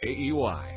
KEY.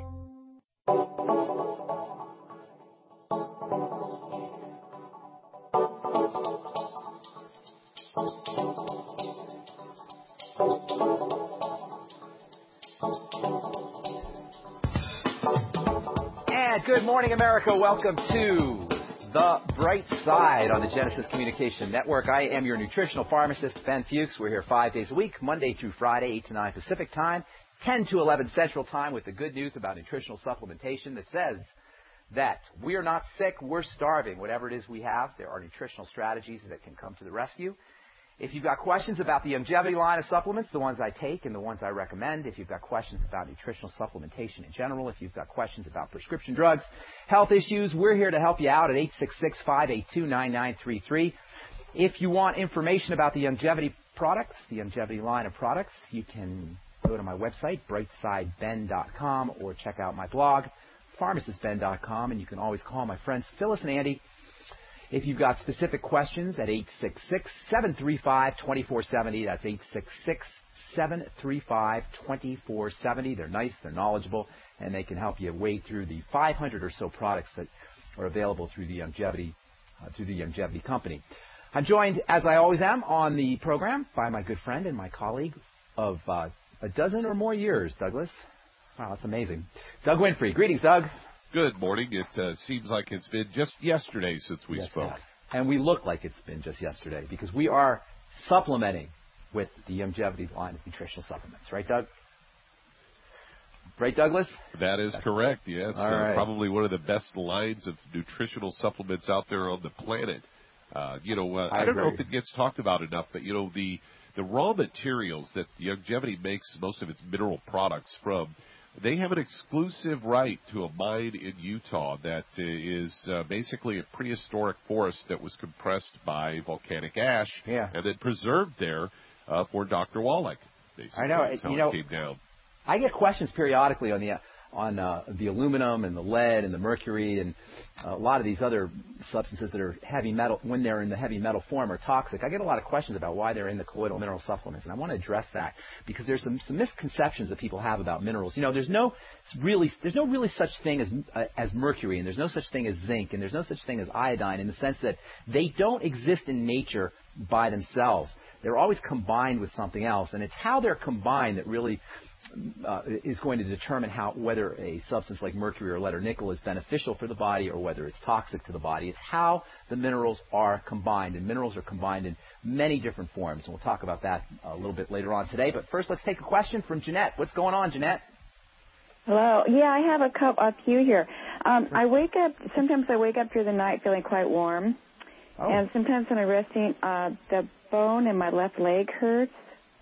And good morning, America. Welcome to The Bright Side on the Genesis Communication Network. I am your nutritional pharmacist, Ben Fuchs. We're here 5 days a week, Monday through Friday, 8 to 9 Pacific Time, 10 to 11 Central Time, with the good news about nutritional supplementation that says that we are not sick, we're starving. Whatever it is we have, there are nutritional strategies that can come to the rescue. If you've got questions about the Youngevity line of supplements, the ones I take and the ones I recommend, if you've got questions about nutritional supplementation in general, if you've got questions about prescription drugs, health issues, we're here to help you out at 866-582-9933. If you want information about the Youngevity products, the Youngevity line of products, you can go to my website, brightsideben.com, or check out my blog, pharmacistben.com, and you can always call my friends Phyllis and Andy if you've got specific questions at 866-735-2470. That's 866-735-2470. They're nice, they're knowledgeable, and they can help you wade through the 500 or so products that are available through the Youngevity company. I'm joined, as I always am, on the program by my good friend and my colleague of a dozen or more years, Douglas. Wow, that's amazing. Doug Winfrey. Greetings, Doug. Good morning. It seems like it's been just yesterday since we spoke. And we look like it's been just yesterday because we are supplementing with the Youngevity line of nutritional supplements. Right, Doug? Right, Douglas? That is correct, yes. All right. Probably one of the best lines of nutritional supplements out there on the planet. I don't know if it gets talked about enough, but, the raw materials that Youngevity makes most of its mineral products from, they have an exclusive right to a mine in Utah that is basically a prehistoric forest that was compressed by volcanic ash and then preserved there for Dr. Wallach. Basically. I know. That's how it came down. I get questions periodically on the aluminum and the lead and the mercury and a lot of these other substances that are heavy metal, when they're in the heavy metal form, are toxic. I get a lot of questions about why they're in the colloidal mineral supplements, and I want to address that because there's some misconceptions that people have about minerals. There's no really such thing as mercury, and there's no such thing as zinc, and there's no such thing as iodine in the sense that they don't exist in nature by themselves. They're always combined with something else, and it's how they're combined that really is going to determine whether a substance like mercury or lead or nickel is beneficial for the body or whether it's toxic to the body. It's how the minerals are combined, and minerals are combined in many different forms, and we'll talk about that a little bit later on today. But first, let's take a question from Jeanette. What's going on, Jeanette? Hello. Yeah, I have a few here. Sometimes I wake up through the night feeling quite warm, and sometimes when I'm resting, the bone in my left leg hurts.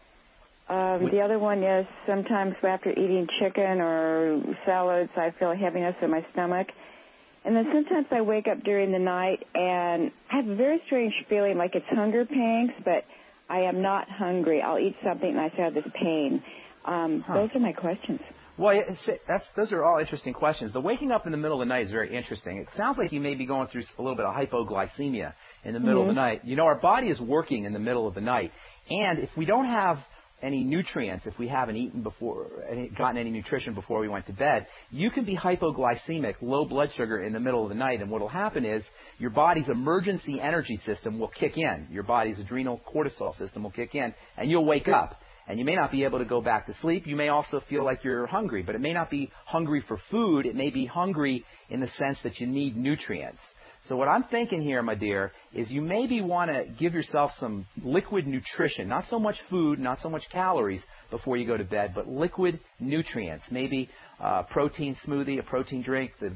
The other one is sometimes after eating chicken or salads, I feel a heaviness in my stomach. And then sometimes I wake up during the night and I have a very strange feeling like it's hunger pangs, but I am not hungry. I'll eat something and I still have this pain. Those are my questions. Well, those are all interesting questions. The waking up in the middle of the night is very interesting. It sounds like you may be going through a little bit of hypoglycemia in the middle of the night. Our body is working in the middle of the night, and if we don't have any nutrients, if we haven't gotten any nutrition before we went to bed, you can be hypoglycemic, low blood sugar in the middle of the night, and what will happen is your body's emergency energy system will kick in. Your body's adrenal cortisol system will kick in, and you'll wake up. And you may not be able to go back to sleep. You may also feel like you're hungry, but it may not be hungry for food. It may be hungry in the sense that you need nutrients. So what I'm thinking here, my dear, is you maybe want to give yourself some liquid nutrition, not so much food, not so much calories before you go to bed, but liquid nutrients. Maybe a protein smoothie, a protein drink, the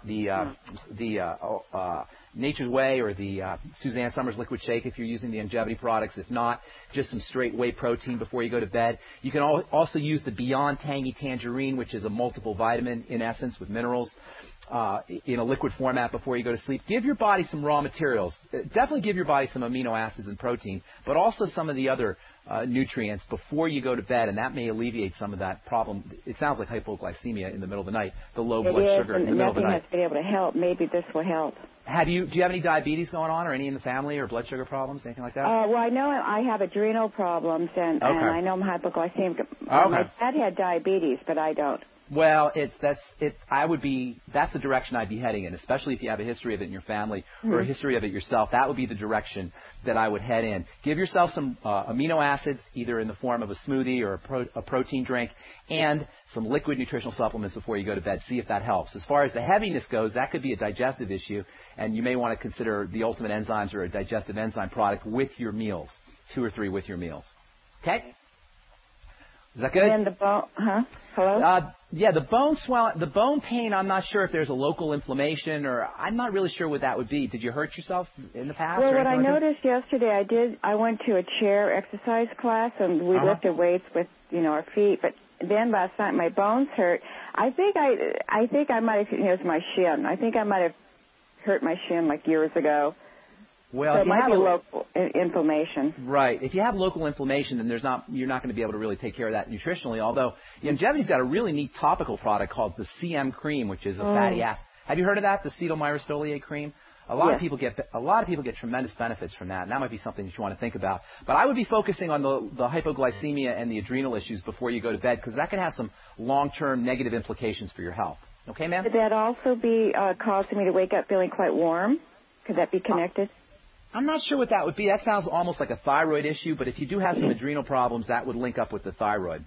Nature's Way or the Suzanne Summers Liquid Shake if you're using the Youngevity products. If not, just some straight whey protein before you go to bed. You can also use the Beyond Tangy Tangerine, which is a multiple vitamin in essence with minerals, in a liquid format before you go to sleep. Give your body some raw materials. Definitely give your body some amino acids and protein, but also some of the other nutrients before you go to bed, and that may alleviate some of that problem. It sounds like hypoglycemia in the middle of the night, the low blood sugar in the middle of the night. Nothing has been able to help. Maybe this will help. Do you have any diabetes going on, or any in the family, or blood sugar problems, anything like that? Well, I know I have adrenal problems, and I know I'm hypoglycemic. Okay. My dad had diabetes, but I don't. Well, that's the direction I'd be heading in, especially if you have a history of it in your family or a history of it yourself. That would be the direction that I would head in. Give yourself some amino acids, either in the form of a smoothie or a protein drink, and some liquid nutritional supplements before you go to bed. See if that helps. As far as the heaviness goes, that could be a digestive issue, and you may want to consider the Ultimate Enzymes or a digestive enzyme product with your meals, 2 or 3 with your meals. Okay? Is that good? And the bone, hello? Yeah, the bone swelling, the bone pain, I'm not sure if there's a local inflammation, or I'm not really sure what that would be. Did you hurt yourself in the past? Well, what I noticed yesterday, I went to a chair exercise class, and we lifted weights with, our feet, but then last night my bones hurt. I think I might have, it's my shin. I think I might have hurt my shin like years ago. Well, so it might be local inflammation. Right. If you have local inflammation, then you're not going to be able to really take care of that nutritionally. Although Youngevity's got a really neat topical product called the CM cream, which is a fatty acid. Have you heard of that? The cetyl myristoyl cream. A lot of people get tremendous benefits from that, and that might be something that you want to think about. But I would be focusing on the hypoglycemia and the adrenal issues before you go to bed, because that can have some long-term negative implications for your health. Okay, ma'am? Could that also be causing me to wake up feeling quite warm? Could that be connected? I'm not sure what that would be. That sounds almost like a thyroid issue, but if you do have some adrenal problems, that would link up with the thyroid.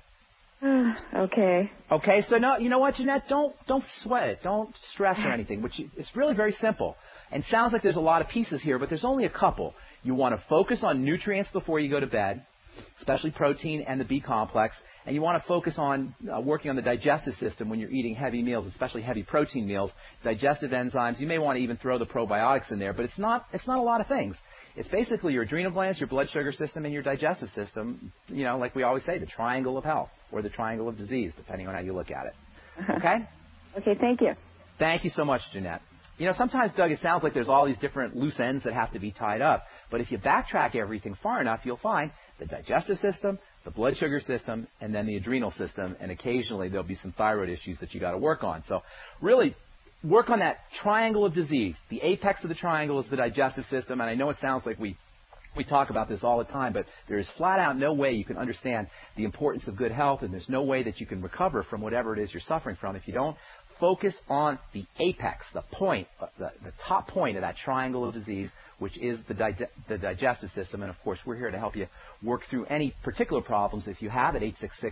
Okay. Okay, so no, you know what, Jeanette? Don't sweat it. Don't stress or anything. It's really very simple. And it sounds like there's a lot of pieces here, but there's only a couple. You want to focus on nutrients before you go to bed, especially protein and the B complex, and you want to focus on working on the digestive system when you're eating heavy meals, especially heavy protein meals, digestive enzymes. You may want to even throw the probiotics in there, but it's not a lot of things. It's basically your adrenal glands, your blood sugar system, and your digestive system, like we always say, the triangle of health or the triangle of disease, depending on how you look at it. Okay? Okay, thank you. Thank you so much, Jeanette. Sometimes, Doug, it sounds like there's all these different loose ends that have to be tied up. But if you backtrack everything far enough, you'll find the digestive system, the blood sugar system, and then the adrenal system. And occasionally there'll be some thyroid issues that you got to work on. So really work on that triangle of disease. The apex of the triangle is the digestive system. And I know it sounds like we talk about this all the time, but there is flat out no way you can understand the importance of good health, and there's no way that you can recover from whatever it is you're suffering from if you don't focus on the apex, the point, the top point of that triangle of disease, which is the digestive system. And, of course, we're here to help you work through any particular problems if you have it,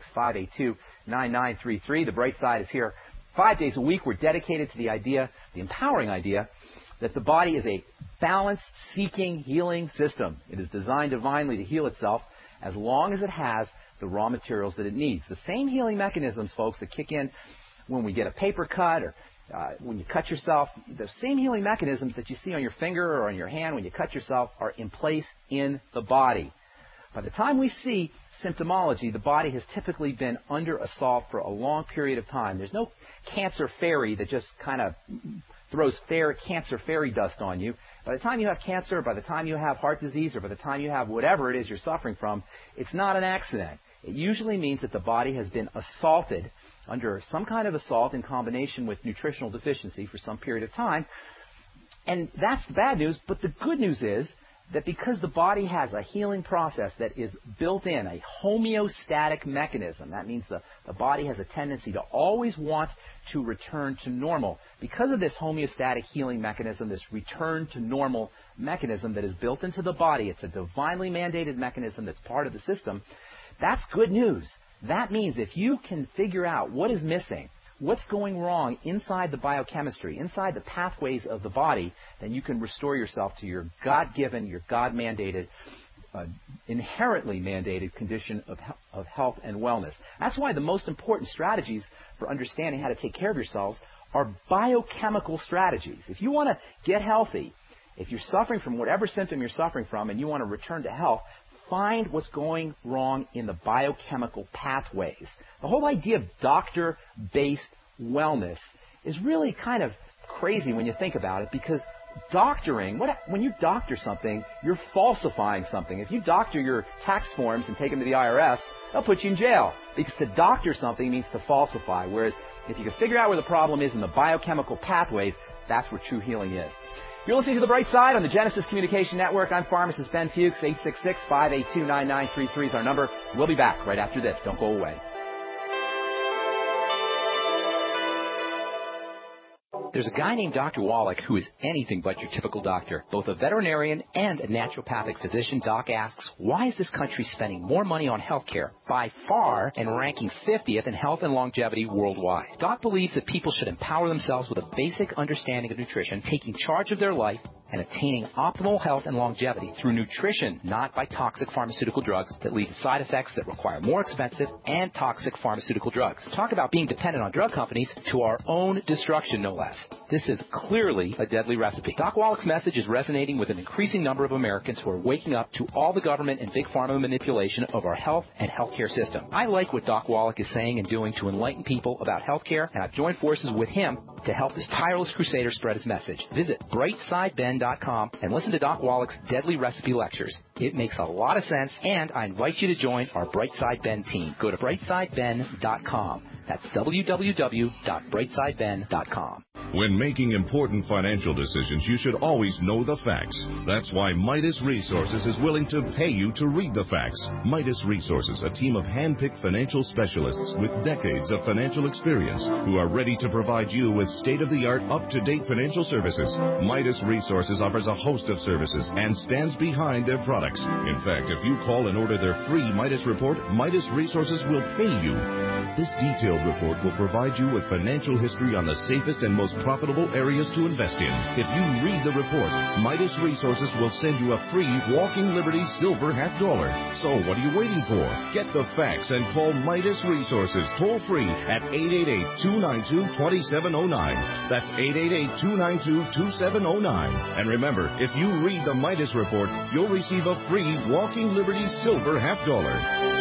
866-582-9933. The Bright Side is here 5 days a week. We're dedicated to the empowering idea, that the body is a balance-seeking, healing system. It is designed divinely to heal itself as long as it has the raw materials that it needs. The same healing mechanisms, folks, that kick in when we get a paper cut or when you cut yourself, the same healing mechanisms that you see on your finger or on your hand when you cut yourself are in place in the body. By the time we see symptomology, the body has typically been under assault for a long period of time. There's no cancer fairy that just kind of throws cancer fairy dust on you. By the time you have cancer, by the time you have heart disease, or by the time you have whatever it is you're suffering from, it's not an accident. It usually means that the body has been assaulted, under some kind of assault in combination with nutritional deficiency for some period of time. And that's the bad news. But the good news is that because the body has a healing process that is built in, a homeostatic mechanism, that means the body has a tendency to always want to return to normal. Because of this homeostatic healing mechanism, this return to normal mechanism that is built into the body, it's a divinely mandated mechanism that's part of the system. That's good news. That means if you can figure out what is missing, what's going wrong inside the biochemistry, inside the pathways of the body, then you can restore yourself to your God-given, your God-mandated, inherently mandated condition of health and wellness. That's why the most important strategies for understanding how to take care of yourselves are biochemical strategies. If you want to get healthy, if you're suffering from whatever symptom you're suffering from and you want to return to health, find what's going wrong in the biochemical pathways. The whole idea of doctor-based wellness is really kind of crazy when you think about it, because doctoring, when you doctor something, you're falsifying something. If you doctor your tax forms and take them to the IRS, they'll put you in jail, because to doctor something means to falsify. Whereas if you can figure out where the problem is in the biochemical pathways, that's where true healing is. You're listening to The Bright Side on the Genesis Communication Network. I'm pharmacist Ben Fuchs. 866-582-9933 is our number. We'll be back right after this. Don't go away. There's a guy named Dr. Wallach who is anything but your typical doctor. Both a veterinarian and a naturopathic physician, Doc asks, why is this country spending more money on health care by far and ranking 50th in health and longevity worldwide? Doc believes that people should empower themselves with a basic understanding of nutrition, taking charge of their life, and attaining optimal health and longevity through nutrition, not by toxic pharmaceutical drugs that lead to side effects that require more expensive and toxic pharmaceutical drugs. Talk about being dependent on drug companies to our own destruction, no less. This is clearly a deadly recipe. Doc Wallach's message is resonating with an increasing number of Americans who are waking up to all the government and big pharma manipulation of our health and healthcare system. I like what Doc Wallach is saying and doing to enlighten people about healthcare, and I've joined forces with him to help this tireless crusader spread his message. Visit brightsideben.com and listen to Doc Wallach's Deadly Recipe Lectures. It makes a lot of sense, and I invite you to join our Brightside Ben team. Go to brightsideben.com. That's www.brightsideben.com. When making important financial decisions, you should always know the facts. That's why Midas Resources is willing to pay you to read the facts. Midas Resources, a team of hand-picked financial specialists with decades of financial experience who are ready to provide you with state-of-the-art, up-to-date financial services. Midas Resources offers a host of services and stands behind their products. In fact, if you call and order their free Midas report, Midas Resources will pay you. This detailed report will provide you with financial history on the safest and most profitable areas to invest in. If you read the report, Midas Resources will send you a free Walking Liberty Silver $50. So what are you waiting for? Get the facts and call Midas Resources toll free at 888-292-2709. That's 888-292-2709. And remember, if you read the Midas report, you'll receive a free Walking Liberty Silver $50.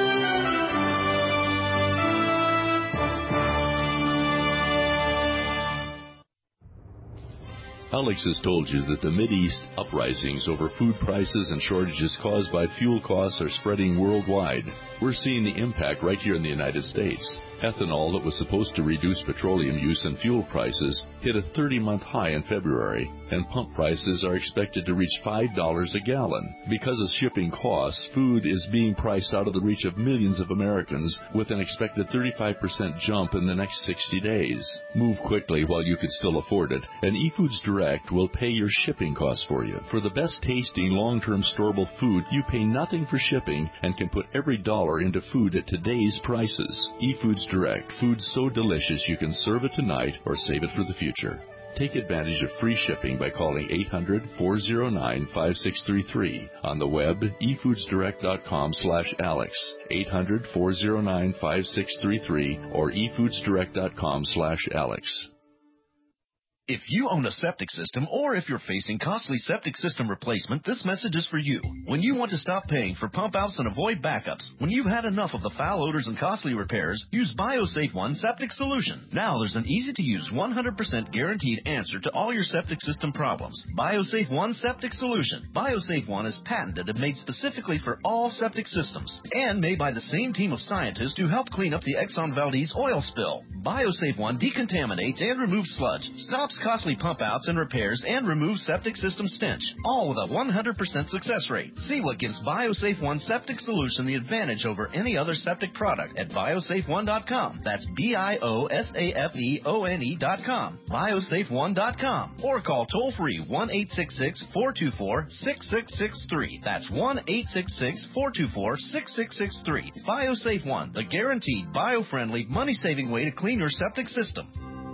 Alex has told you that the Mideast uprisings over food prices and shortages caused by fuel costs are spreading worldwide. We're seeing the impact right here in the United States. Ethanol that was supposed to reduce petroleum use and fuel prices hit a 30-month high in February, and pump prices are expected to reach $5 a gallon. Because of shipping costs, food is being priced out of the reach of millions of Americans with an expected 35% jump in the next 60 days. Move quickly while you can still afford it, and eFoods Direct will pay your shipping costs for you. For the best tasting long-term storable food, you pay nothing for shipping and can put every dollar into food at today's prices. eFoods Direct, food so delicious you can serve it tonight or save it for the future. Take advantage of free shipping by calling 800-409-5633. On the web, efoodsdirect.com/Alex, 800-409-5633, or efoodsdirect.com/Alex. If you own a septic system, or if you're facing costly septic system replacement, this message is for you. When you want to stop paying for pump outs and avoid backups, when you've had enough of the foul odors and costly repairs, use BioSafe One Septic Solution. Now there's an easy-to-use, 100% guaranteed answer to all your septic system problems. BioSafe One Septic Solution. BioSafe One is patented and made specifically for all septic systems, and made by the same team of scientists who helped clean up the Exxon Valdez oil spill. BioSafe One decontaminates and removes sludge, stops costly pump outs and repairs, and removes septic system stench, all with a 100% success rate. See what gives BioSafe One Septic Solution the advantage over any other septic product at biosafeone.com. That's BIOSAFEONE.com. biosafeone.com, or call toll-free 1-866-424-6663. That's 1-866-424-6663. BioSafe One, the guaranteed bio-friendly, money-saving way to clean your septic system.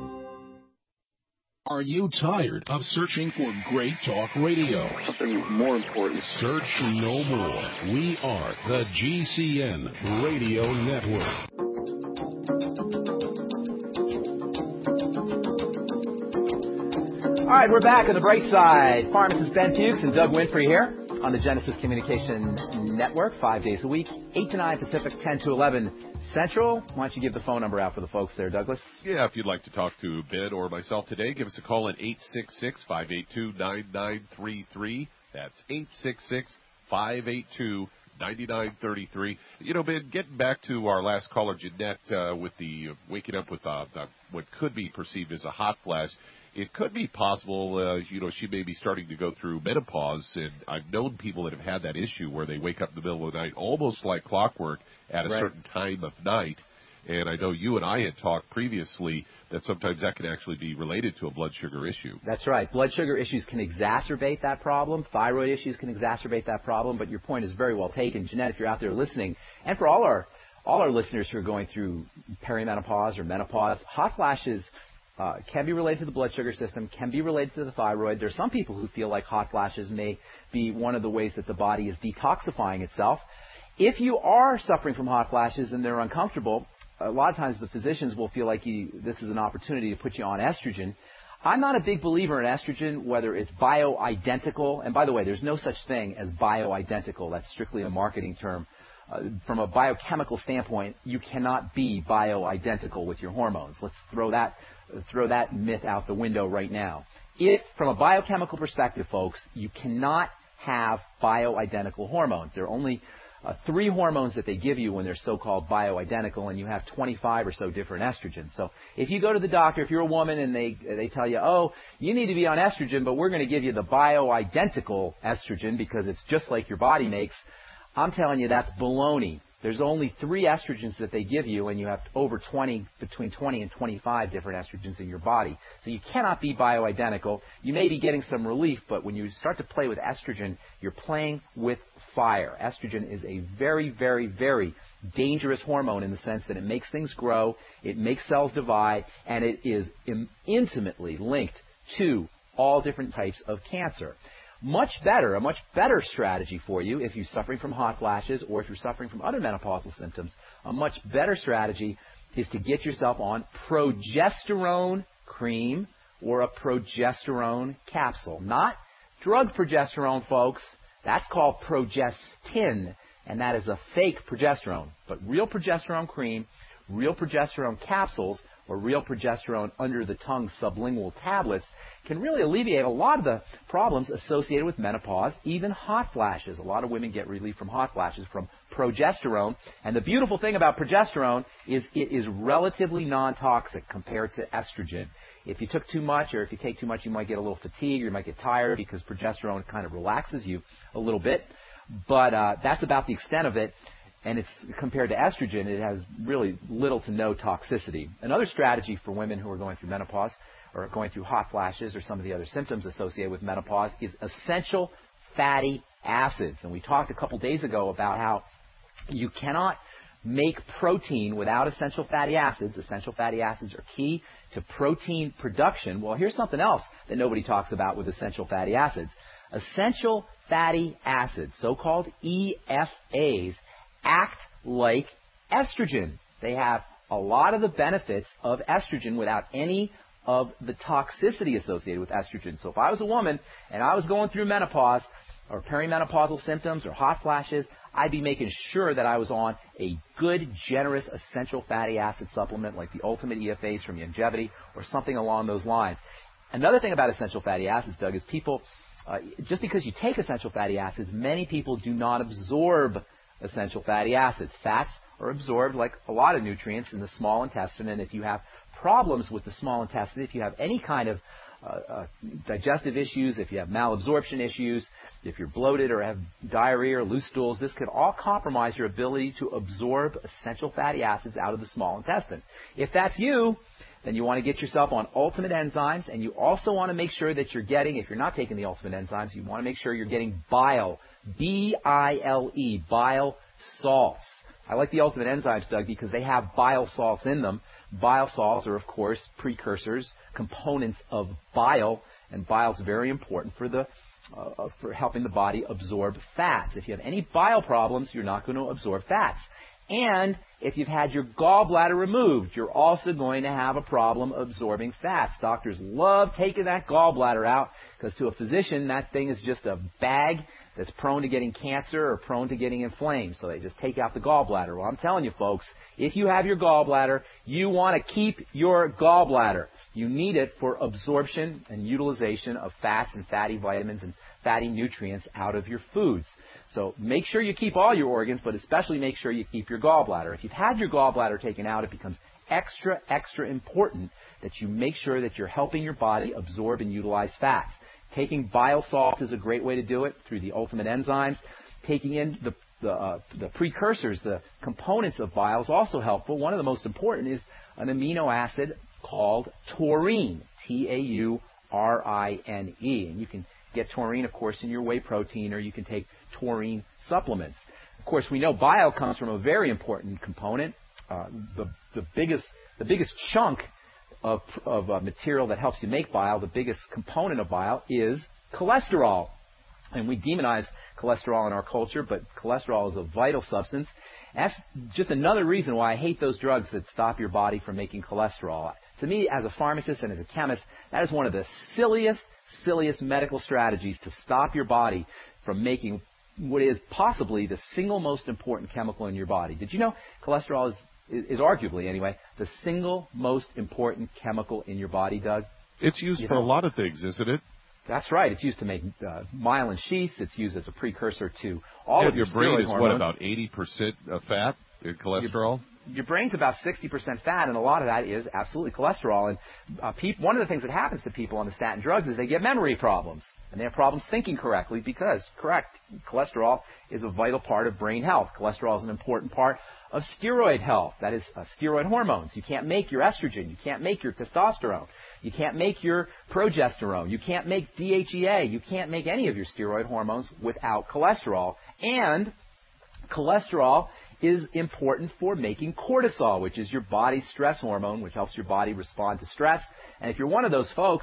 Are you tired of searching for great talk radio? Something more important. Search no more. We are the GCN Radio Network. All right, we're back on the bright side. Pharmacist Ben Fuchs and Doug Winfrey here on the Genesis Communication Network, 5 days a week, 8 to 9 Pacific, 10 to 11 Central. Why don't you give the phone number out for the folks there, Douglas? Yeah, if you'd like to talk to Ben or myself today, give us a call at 866-582-9933. That's 866-582-9933. You know, Ben, getting back to our last caller, Jeanette, with the waking up with what could be perceived as a hot flash, it could be possible, she may be starting to go through menopause, and I've known people that have had that issue where they wake up in the middle of the night almost like clockwork at a certain time of night. And I know you and I had talked previously that sometimes that can actually be related to a blood sugar issue. That's right. Blood sugar issues can exacerbate that problem. Thyroid issues can exacerbate that problem. But your point is very well taken. Jeanette, if you're out there listening, and for all our listeners who are going through perimenopause or menopause, hot flashes can be related to the blood sugar system, can be related to the thyroid. There are some people who feel like hot flashes may be one of the ways that the body is detoxifying itself. If you are suffering from hot flashes and they're uncomfortable, a lot of times the physicians will feel like this is an opportunity to put you on estrogen. I'm not a big believer in estrogen, whether it's bioidentical. And by the way, there's no such thing as bioidentical. That's strictly a marketing term. From a biochemical standpoint, you cannot be bioidentical with your hormones. Let's throw that myth out the window right now. From a biochemical perspective, folks, you cannot have bioidentical hormones. There are only 3 hormones that they give you when they're so-called bioidentical, and you have 25 or so different estrogens. So if you go to the doctor, if you're a woman, and they tell you, oh, you need to be on estrogen, but we're going to give you the bioidentical estrogen because it's just like your body makes, I'm telling you that's baloney. There's only 3 estrogens that they give you, and you have between 20 and 25 different estrogens in your body. So you cannot be bioidentical. You may be getting some relief, but when you start to play with estrogen, you're playing with fire. Estrogen is a very, very, very dangerous hormone in the sense that it makes things grow, it makes cells divide, and it is intimately linked to all different types of cancer. A much better strategy for you if you're suffering from hot flashes or if you're suffering from other menopausal symptoms, a much better strategy is to get yourself on progesterone cream or a progesterone capsule. Not drug progesterone, folks. That's called Progestin, and that is a fake progesterone. But real progesterone cream, real progesterone capsules, or real progesterone under-the-tongue sublingual tablets can really alleviate a lot of the problems associated with menopause, even hot flashes. A lot of women get relief from hot flashes from progesterone. And the beautiful thing about progesterone is it is relatively non-toxic compared to estrogen. If you took too much or if you take too much, you might get a little fatigued, you might get tired because progesterone kind of relaxes you a little bit. But that's about the extent of it. And it's compared to estrogen, it has really little to no toxicity. Another strategy for women who are going through menopause or going through hot flashes or some of the other symptoms associated with menopause is essential fatty acids. And we talked a couple days ago about how you cannot make protein without essential fatty acids. Essential fatty acids are key to protein production. Well, here's something else that nobody talks about with essential fatty acids. Essential fatty acids, so-called EFAs, act like estrogen. They have a lot of the benefits of estrogen without any of the toxicity associated with estrogen. So if I was a woman and I was going through menopause or perimenopausal symptoms or hot flashes, I'd be making sure that I was on a good, generous, essential fatty acid supplement like the Ultimate EFAs from Youngevity or something along those lines. Another thing about essential fatty acids, Doug, is people, just because you take essential fatty acids, many people do not absorb essential fatty acids. Fats are absorbed like a lot of nutrients in the small intestine, and if you have problems with the small intestine, if you have any kind of digestive issues, if you have malabsorption issues, if you're bloated or have diarrhea or loose stools, this could all compromise your ability to absorb essential fatty acids out of the small intestine. If that's you, then you want to get yourself on Ultimate Enzymes, and you also want to make sure that you're getting, if you're not taking the Ultimate Enzymes, you want to make sure you're getting bile, B-I-L-E, bile salts. I like the Ultimate Enzymes, Doug, because they have bile salts in them. Bile salts are, of course, precursors, components of bile, and bile is very important for helping the body absorb fats. If you have any bile problems, you're not going to absorb fats. And if you've had your gallbladder removed, you're also going to have a problem absorbing fats. Doctors love taking that gallbladder out because to a physician, that thing is just a bag that's prone to getting cancer or prone to getting inflamed. So they just take out the gallbladder. Well, I'm telling you, folks, if you have your gallbladder, you want to keep your gallbladder. You need it for absorption and utilization of fats and fatty vitamins and fatty nutrients out of your foods. So make sure you keep all your organs, but especially make sure you keep your gallbladder. If you've had your gallbladder taken out, it becomes extra, extra important that you make sure that you're helping your body absorb and utilize fats. Taking bile salts is a great way to do it through the Ultimate Enzymes. Taking in the the precursors, the components of bile is also helpful. One of the most important is an amino acid called taurine, Taurine. And you can get taurine, of course, in your whey protein, or you can take taurine supplements. Of course, we know bile comes from a very important component. The biggest chunk of material that helps you make bile, the biggest component of bile, is cholesterol. And we demonize cholesterol in our culture, but cholesterol is a vital substance. That's just another reason why I hate those drugs that stop your body from making cholesterol. To me, as a pharmacist and as a chemist, that is one of the silliest medical strategies to stop your body from making what is possibly the single most important chemical in your body. Did you know cholesterol is arguably, anyway, the single most important chemical in your body, Doug? It's used for a lot of things, isn't it? That's right. It's used to make myelin sheaths. It's used as a precursor to all of your brain is hormones. What, about 80% of fat in cholesterol? Your brain's about 60% fat, and a lot of that is absolutely cholesterol. And one of the things that happens to people on the statin drugs is they get memory problems, and they have problems thinking correctly because, cholesterol is a vital part of brain health. Cholesterol is an important part of steroid health. That is, steroid hormones. You can't make your estrogen. You can't make your testosterone. You can't make your progesterone. You can't make DHEA. You can't make any of your steroid hormones without cholesterol. And cholesterol is important for making cortisol, which is your body's stress hormone, which helps your body respond to stress. And if you're one of those folks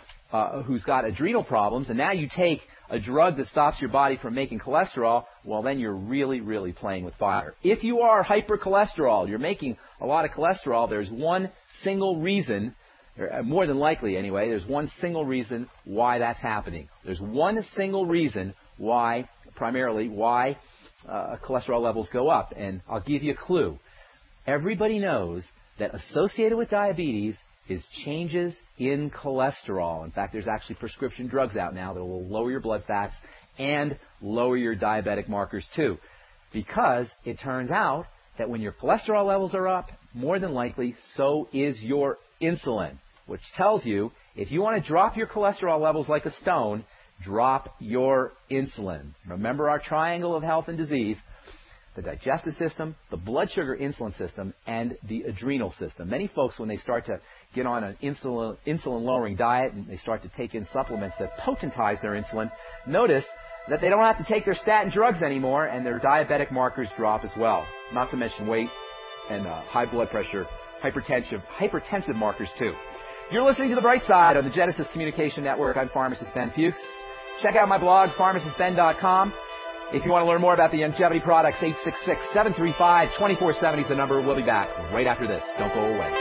who's got adrenal problems, and now you take a drug that stops your body from making cholesterol, well, then you're really, really playing with fire. If you are hypercholesterol, you're making a lot of cholesterol, there's one single reason, more than likely anyway, there's one single reason why that's happening. There's one single reason why, primarily, why cholesterol levels go up. And I'll give you a clue. Everybody knows that associated with diabetes is changes in cholesterol. In fact, there's actually prescription drugs out now that will lower your blood fats and lower your diabetic markers too. Because it turns out that when your cholesterol levels are up, more than likely, so is your insulin, which tells you if you want to drop your cholesterol levels like a stone, drop your insulin. Remember our triangle of health and disease: the digestive system, the blood sugar insulin system, and the adrenal system. Many folks, when they start to get on an insulin-lowering diet and they start to take in supplements that potentize their insulin, notice that they don't have to take their statin drugs anymore, and their diabetic markers drop as well. Not to mention weight and high blood pressure, hypertensive markers too. You're listening to The Bright Side on the Genesis Communication Network. I'm Pharmacist Ben Fuchs. Check out my blog, pharmacistben.com. If you want to learn more about the longevity products, 866-735-2470 is the number. We'll be back right after this. Don't go away.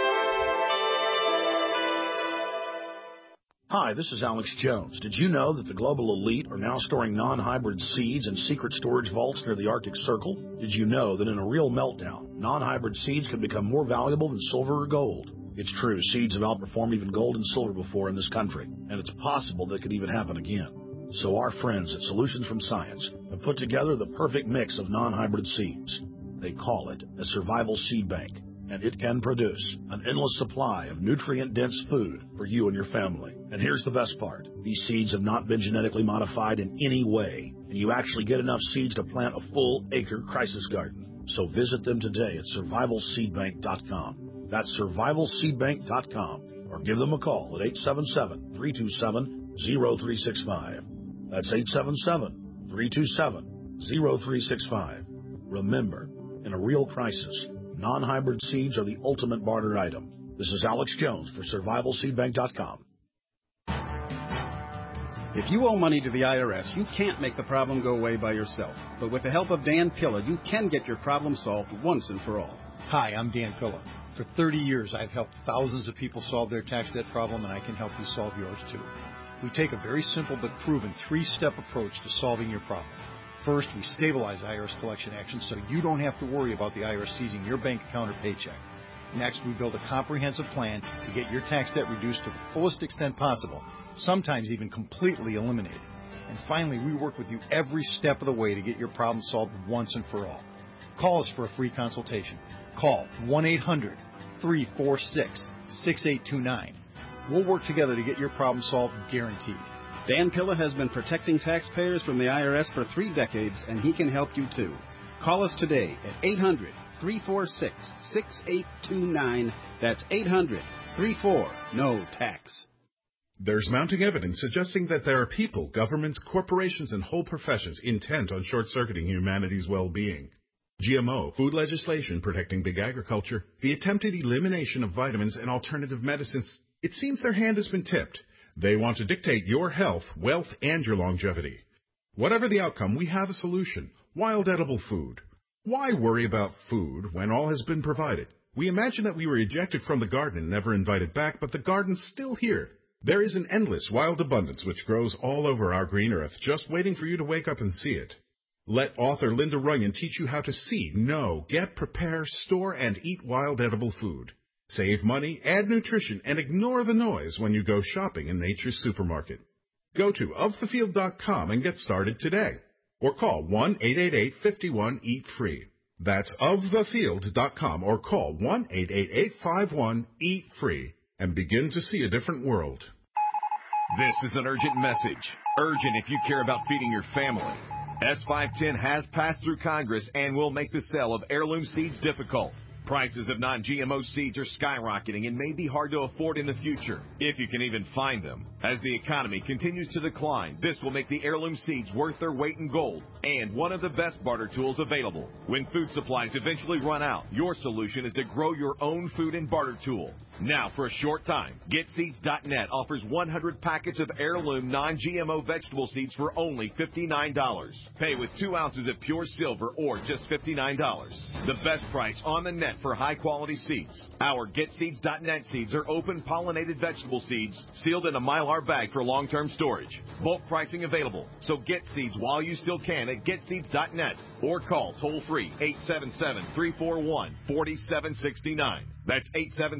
Hi, this is Alex Jones. Did you know that the global elite are now storing non-hybrid seeds in secret storage vaults near the Arctic Circle? Did you know that in a real meltdown, non-hybrid seeds can become more valuable than silver or gold? It's true, seeds have outperformed even gold and silver before in this country, and it's possible that could even happen again. So our friends at Solutions from Science have put together the perfect mix of non-hybrid seeds. They call it a survival seed bank, and it can produce an endless supply of nutrient-dense food for you and your family. And here's the best part. These seeds have not been genetically modified in any way, and you actually get enough seeds to plant a full-acre crisis garden. So visit them today at survivalseedbank.com. That's survivalseedbank.com, or give them a call at 877-327-0365. That's 877-327-0365. Remember, in a real crisis, non-hybrid seeds are the ultimate barter item. This is Alex Jones for survivalseedbank.com. If you owe money to the IRS, you can't make the problem go away by yourself. But with the help of Dan Pilla, you can get your problem solved once and for all. Hi, I'm Dan Pilla. For 30 years, I've helped thousands of people solve their tax debt problem, and I can help you solve yours too. We take a very simple but proven 3-step approach to solving your problem. First, we stabilize IRS collection actions so you don't have to worry about the IRS seizing your bank account or paycheck. Next, we build a comprehensive plan to get your tax debt reduced to the fullest extent possible, sometimes even completely eliminated. And finally, we work with you every step of the way to get your problem solved once and for all. Call us for a free consultation. Call 1-800-346-6829. We'll work together to get your problem solved, guaranteed. Dan Pilla has been protecting taxpayers from the IRS for 3 decades, and he can help you too. Call us today at 800-346-6829. That's 800-34-NO-TAX. There's mounting evidence suggesting that there are people, governments, corporations, and whole professions intent on short-circuiting humanity's well-being. GMO, food legislation protecting big agriculture, the attempted elimination of vitamins and alternative medicines, it seems their hand has been tipped. They want to dictate your health, wealth, and your longevity. Whatever the outcome, we have a solution. Wild edible food. Why worry about food when all has been provided? We imagine that we were ejected from the garden and never invited back, but the garden's still here. There is an endless wild abundance which grows all over our green earth, just waiting for you to wake up and see it. Let author Linda Runyon teach you how to see, know, get, prepare, store, and eat wild edible food. Save money, add nutrition, and ignore the noise when you go shopping in Nature's Supermarket. Go to ofthefield.com and get started today. Or call 1-888-51-EAT-FREE. That's ofthefield.com or call 1-888-51-EAT-FREE and begin to see a different world. This is an urgent message. Urgent if you care about feeding your family. S510 has passed through Congress and will make the sale of heirloom seeds difficult. Prices of non-GMO seeds are skyrocketing and may be hard to afford in the future, if you can even find them. As the economy continues to decline, this will make the heirloom seeds worth their weight in gold and one of the best barter tools available. When food supplies eventually run out, your solution is to grow your own food and barter tool. Now, for a short time, GetSeeds.net offers 100 packets of heirloom non-GMO vegetable seeds for only $59. Pay with 2 ounces of pure silver or just $59. The best price on the net for high-quality seeds. Our GetSeeds.net seeds are open pollinated vegetable seeds sealed in a Mylar bag for long-term storage. Bulk pricing available, so get seeds while you still can at GetSeeds.net or call toll-free 877-341-4769. That's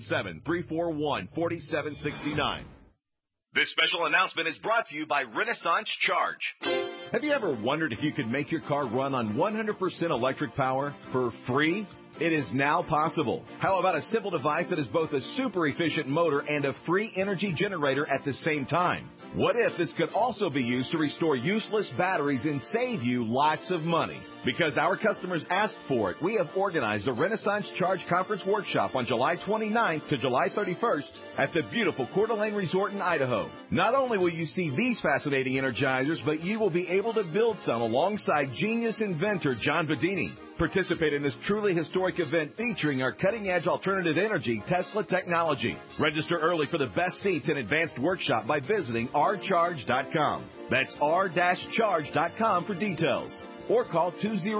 877-341-4769. This special announcement is brought to you by Renaissance Charge. Have you ever wondered if you could make your car run on 100% electric power for free? It is now possible. How about a simple device that is both a super efficient motor and a free energy generator at the same time? What if this could also be used to restore useless batteries and save you lots of money? Because our customers asked for it, we have organized a Renaissance Charge Conference Workshop on July 29th to July 31st at the beautiful Coeur d'Alene Resort in Idaho. Not only will you see these fascinating energizers, but you will be able to build some alongside genius inventor John Bedini. Participate in this truly historic event featuring our cutting-edge alternative energy Tesla technology. Register early for the best seats and advanced workshop by visiting rcharge.com. That's r-charge.com for details. Or call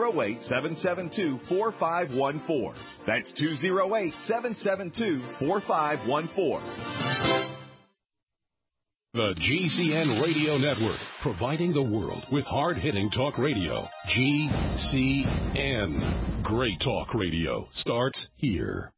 208-772-4514. That's 208-772-4514. The GCN Radio Network, providing the world with hard-hitting talk radio. GCN. Great talk radio starts here.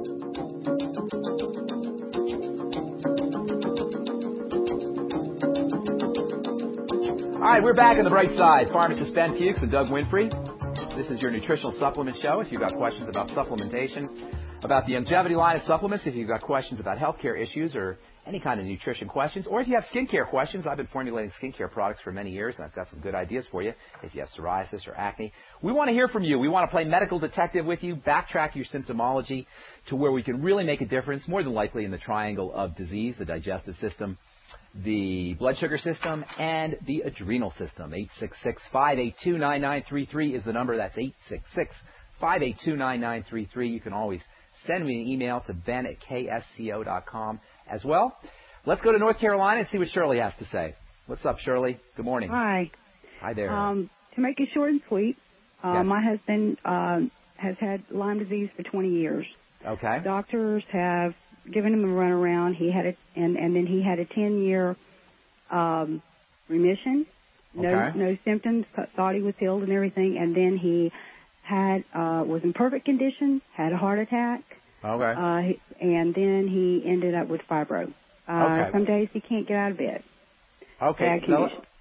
All right, we're back on the bright side. Pharmacists Ben Fuchs and Doug Winfrey. This is your nutritional supplement show. If you've got questions about supplementation, about the longevity line of supplements, if you've got questions about healthcare issues or any kind of nutrition questions, or if you have skincare questions, I've been formulating skincare products for many years, and I've got some good ideas for you. If you have psoriasis or acne, we want to hear from you. We want to play medical detective with you, backtrack your symptomology to where we can really make a difference, more than likely in the triangle of disease, the digestive system, the blood sugar system, and the adrenal system. 866-582-9933 is the number. That's 866-582-9933. You can always send me an email to ben@ksco.com as well. Let's go to North Carolina and see what Shirley has to say. What's up, Shirley? Good morning. Hi. Hi there. To make it short and sweet, yes. My husband has had Lyme disease for 20 years. Okay. Doctors have given him a runaround. He had and then he had a 10-year remission. No symptoms. Thought he was healed and everything, and then he had was in perfect condition. Had a heart attack. Okay. And then he ended up with fibro. Some days he can't get out of bed. Okay.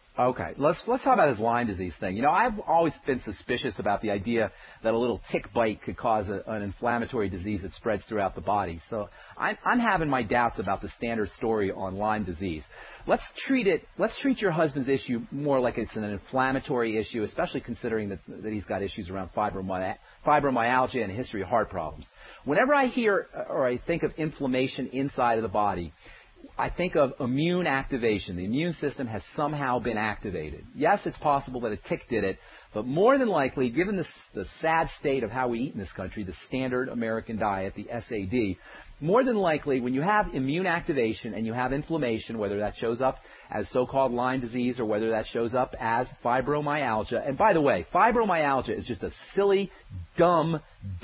Okay, let's talk about his Lyme disease thing. You know, I've always been suspicious about the idea that a little tick bite could cause an inflammatory disease that spreads throughout the body. So I'm having my doubts about the standard story on Lyme disease. Let's treat your husband's issue more like it's an inflammatory issue, especially considering that he's got issues around fibromyalgia and a history of heart problems. Whenever I hear or I think of inflammation inside of the body, I think of immune activation. The immune system has somehow been activated. Yes, it's possible that a tick did it, but more than likely, given the sad state of how we eat in this country, the standard American diet, the SAD, more than likely when you have immune activation and you have inflammation, whether that shows up as so-called Lyme disease or whether that shows up as fibromyalgia. And by the way, fibromyalgia is just a silly, dumb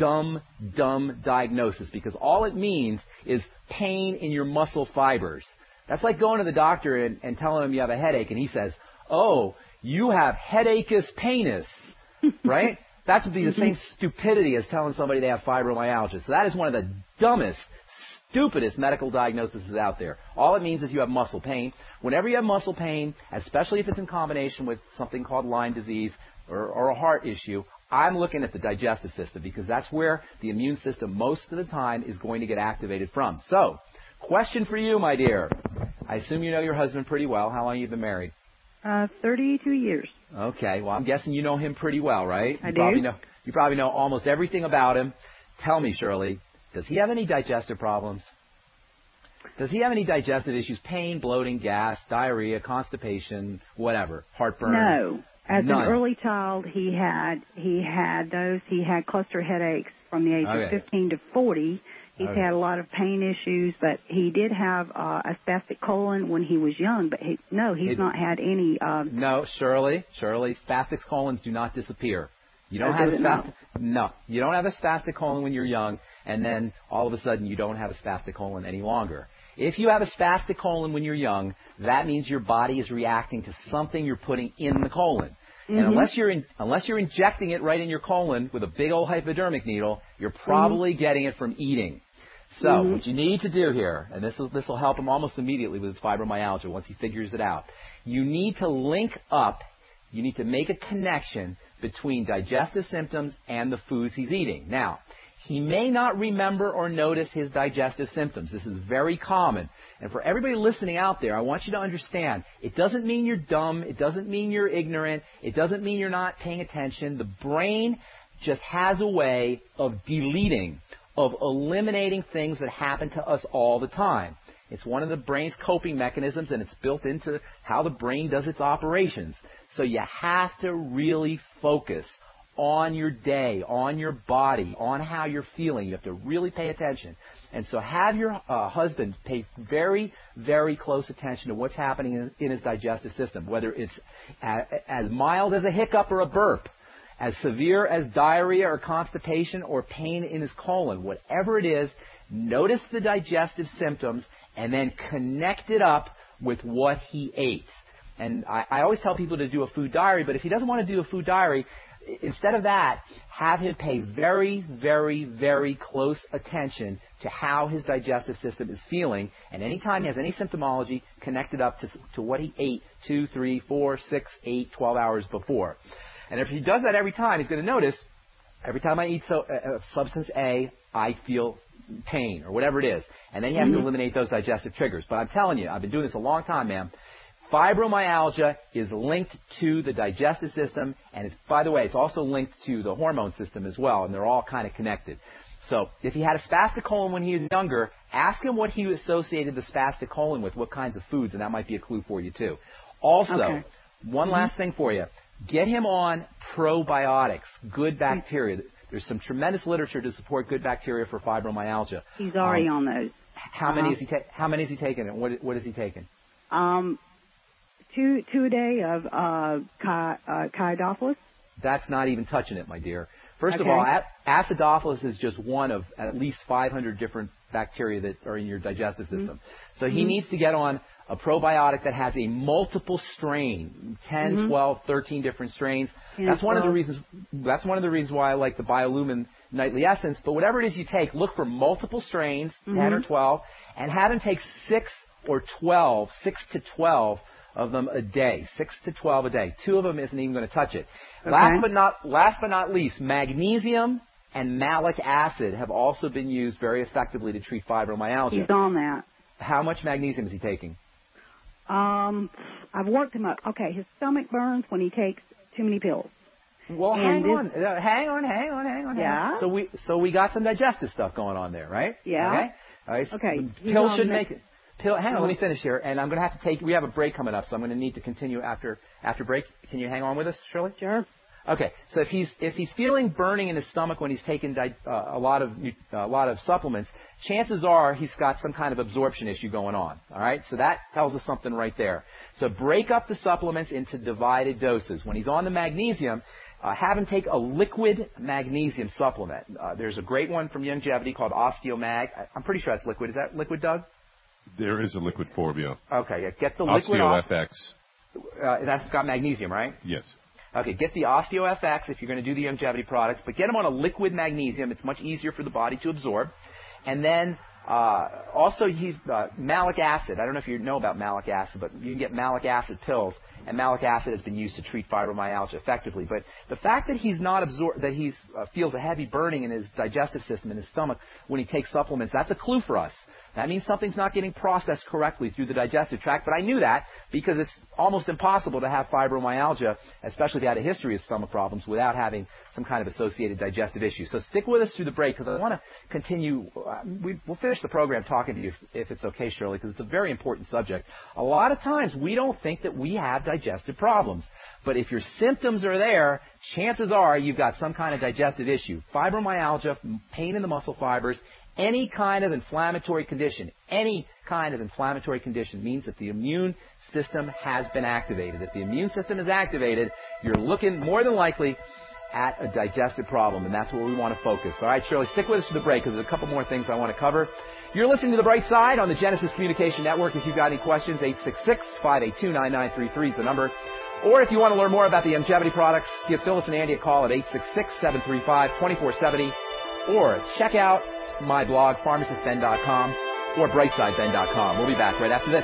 diagnosis because all it means is pain in your muscle fibers. That's like going to the doctor and telling him you have a headache and he says, oh, you have headacheus painus, right? That would be the same stupidity as telling somebody they have fibromyalgia. So that is one of the dumbest, stupidest medical diagnoses out there. All it means is you have muscle pain. Whenever you have muscle pain, especially if it's in combination with something called Lyme disease or a heart issue, I'm looking at the digestive system because that's where the immune system most of the time is going to get activated from. So, question for you, my dear. I assume you know your husband pretty well. How long have you been married? 32 years. Okay, well, I'm guessing you know him pretty well, right? I do. You probably know almost everything about him. Tell me, Shirley, does he have any digestive problems? Does he have any digestive issues? Pain, bloating, gas, diarrhea, constipation, whatever, heartburn? No. As None. an early child, he had those. He had cluster headaches from the age of 15 to 40. He's had a lot of pain issues, but he did have a spastic colon when he was young. But he's not had any. No, Shirley, spastic colons do not disappear. You don't have you don't have a spastic colon when you're young, and then all of a sudden you don't have a spastic colon any longer. If you have a spastic colon when you're young, that means your body is reacting to something you're putting in the colon. And unless you're injecting it right in your colon with a big old hypodermic needle, you're probably getting it from eating. So what you need to do here, and this will help him almost immediately with his fibromyalgia once he figures it out, you need to link up, you need to make a connection between digestive symptoms and the foods he's eating. Now, he may not remember or notice his digestive symptoms. This is very common. And for everybody listening out there, I want you to understand, it doesn't mean you're dumb. It doesn't mean you're ignorant. It doesn't mean you're not paying attention. The brain just has a way of deleting, of eliminating things that happen to us all the time. It's one of the brain's coping mechanisms, and it's built into how the brain does its operations. So you have to really focus on your day, on your body, on how you're feeling. You have to really pay attention. And so have your husband pay very, very close attention to what's happening in his digestive system, whether it's as mild as a hiccup or a burp, as severe as diarrhea or constipation or pain in his colon. Whatever it is, notice the digestive symptoms and then connect it up with what he ate. And I always tell people to do a food diary, but if he doesn't want to do a food diary, instead of that, have him pay very, very, very close attention to how his digestive system is feeling. And anytime he has any symptomology, connect it up to what he ate 2, 3, 4, 6, 8, 12 hours before. And if he does that every time, he's going to notice, every time I eat substance A, I feel pain or whatever it is. And then he has to eliminate those digestive triggers. But I'm telling you, I've been doing this a long time, ma'am. Fibromyalgia is linked to the digestive system, and by the way, it's also linked to the hormone system as well, and they're all kind of connected. So if he had a spastic colon when he was younger, ask him what he associated the spastic colon with, what kinds of foods, and that might be a clue for you too. Also, one last thing for you. Get him on probiotics, good bacteria. There's some tremendous literature to support good bacteria for fibromyalgia. He's already on those. How many is he taking, and what is he taking? Two a day of Chidophilus. That's not even touching it, my dear. First of all, acidophilus is just one of at least 500 different bacteria that are in your digestive system. So he needs to get on a probiotic that has a multiple strain, 10, 12, 13 different strains. That's one of the reasons. That's one of the reasons why I like the Biolumin Nightly Essence. But whatever it is you take, look for multiple strains, 10 or 12, and have him take 6 to 12 of them a day, 6 to 12 a day. 2 of them isn't even going to touch it. Okay. Last but not least, magnesium and malic acid have also been used very effectively to treat fibromyalgia. He's on that. How much magnesium is he taking? I've worked him up. Okay, his stomach burns when he takes too many pills. Well, hang on. Yeah. So we got some digestive stuff going on there, right? Yeah. Okay. All right. Okay. Pill should make it. Hang on, let me finish here, and I'm going to have to take. We have a break coming up, so I'm going to need to continue after break. Can you hang on with us, Shirley? Sure. Okay. So if he's feeling burning in his stomach when he's taking a lot of supplements, chances are he's got some kind of absorption issue going on. All right. So that tells us something right there. So break up the supplements into divided doses. When he's on the magnesium, have him take a liquid magnesium supplement. There's a great one from Youngevity called OsteoMag. I'm pretty sure that's liquid. Is that liquid, Doug? There is a liquid form, yeah. Okay, yeah. Get the liquid OsteoFX. That's got magnesium, right? Yes. Okay, get the OsteoFX if you're going to do the Youngevity products, but get them on a liquid magnesium. It's much easier for the body to absorb. And then also malic acid. I don't know if you know about malic acid, but you can get malic acid pills, and malic acid has been used to treat fibromyalgia effectively. But the fact that he's not feels a heavy burning in his digestive system, in his stomach, when he takes supplements, that's a clue for us. That means something's not getting processed correctly through the digestive tract, but I knew that because it's almost impossible to have fibromyalgia, especially if you had a history of stomach problems, without having some kind of associated digestive issue. So stick with us through the break because I want to continue. We'll finish the program talking to you if it's okay, Shirley, because it's a very important subject. A lot of times we don't think that we have digestive problems, but if your symptoms are there, chances are you've got some kind of digestive issue. Fibromyalgia, pain in the muscle fibers, any kind of inflammatory condition means that the immune system has been activated. If the immune system is activated, you're looking more than likely at a digestive problem, and that's where we want to focus. All right, Shirley, stick with us to the break because there's a couple more things I want to cover. You're listening to The Bright Side on the Genesis Communication Network. If you've got any questions, 866-582-9933 is the number. Or if you want to learn more about the Youngevity products, give Phyllis and Andy a call at 866-735-2470. Or check out my blog, pharmacistben.com or brightsideben.com. We'll be back right after this.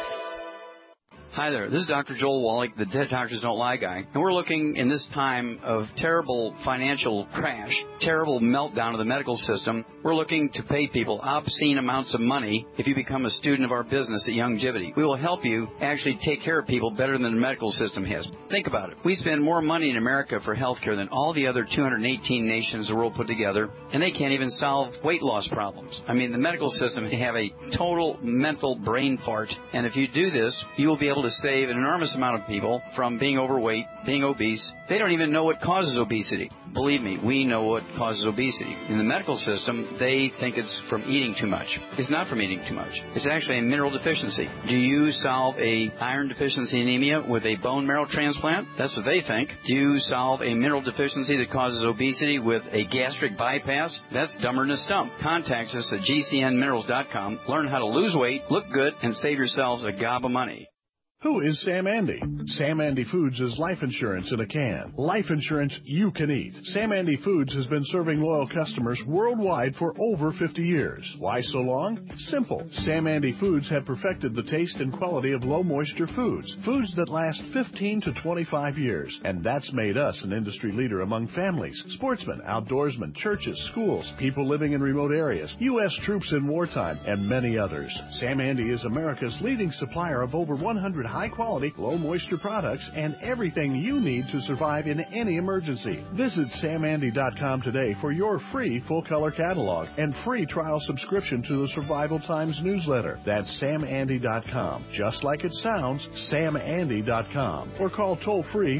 Hi there, this is Dr. Joel Wallach, the Dead Doctors Don't Lie guy, and we're looking in this time of terrible financial crash, terrible meltdown of the medical system. We're looking to pay people obscene amounts of money if you become a student of our business at Youngevity. We will help you actually take care of people better than the medical system has. Think about it. We spend more money in America for health care than all the other 218 nations of the world put together, and they can't even solve weight loss problems. I mean, the medical system can have a total mental brain fart, and if you do this, you will be able to save an enormous amount of people from being overweight, being obese. They don't even know what causes obesity. Believe me, we know what causes obesity. In the medical system, they think it's from eating too much. It's not from eating too much. It's actually a mineral deficiency. Do you solve a iron deficiency anemia with a bone marrow transplant? That's what they think. Do you solve a mineral deficiency that causes obesity with a gastric bypass? That's dumber than a stump. Contact us at gcnminerals.com. Learn how to lose weight, look good, and save yourselves a gob of money. Who is Sam Andy? Sam Andy Foods is life insurance in a can. Life insurance you can eat. Sam Andy Foods has been serving loyal customers worldwide for over 50 years. Why so long? Simple. Sam Andy Foods have perfected the taste and quality of low-moisture foods. Foods that last 15 to 25 years. And that's made us an industry leader among families, sportsmen, outdoorsmen, churches, schools, people living in remote areas, U.S. troops in wartime, and many others. Sam Andy is America's leading supplier of over 100 high-quality, low-moisture products and everything you need to survive in any emergency. Visit SamAndy.com today for your free full-color catalog and free trial subscription to the Survival Times newsletter. That's SamAndy.com. Just like it sounds, SamAndy.com. Or call toll-free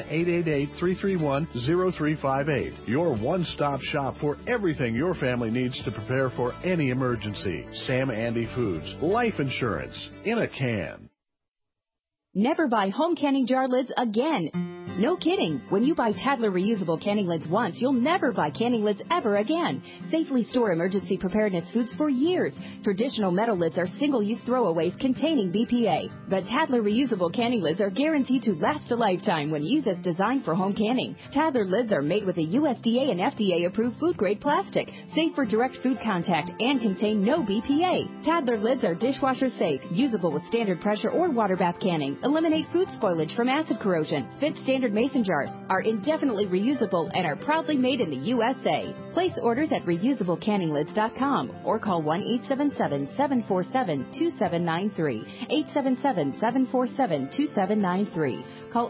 1-888-331-0358. Your one-stop shop for everything your family needs to prepare for any emergency. Sam Andy Foods. Life insurance in a can. Never buy home canning jar lids again. No kidding. When you buy Tadler reusable canning lids once, you'll never buy canning lids ever again. Safely store emergency preparedness foods for years. Traditional metal lids are single-use throwaways containing BPA. But Tadler reusable canning lids are guaranteed to last a lifetime when used as designed for home canning. Tadler lids are made with a USDA and FDA-approved food-grade plastic, safe for direct food contact, and contain no BPA. Tadler lids are dishwasher safe, usable with standard pressure or water bath canning, eliminate food spoilage from acid corrosion, fit standard mason jars, are indefinitely reusable, and are proudly made in the USA. Place orders at reusablecanninglids.com or call 1-877-747-2793, 877-747-2793. Call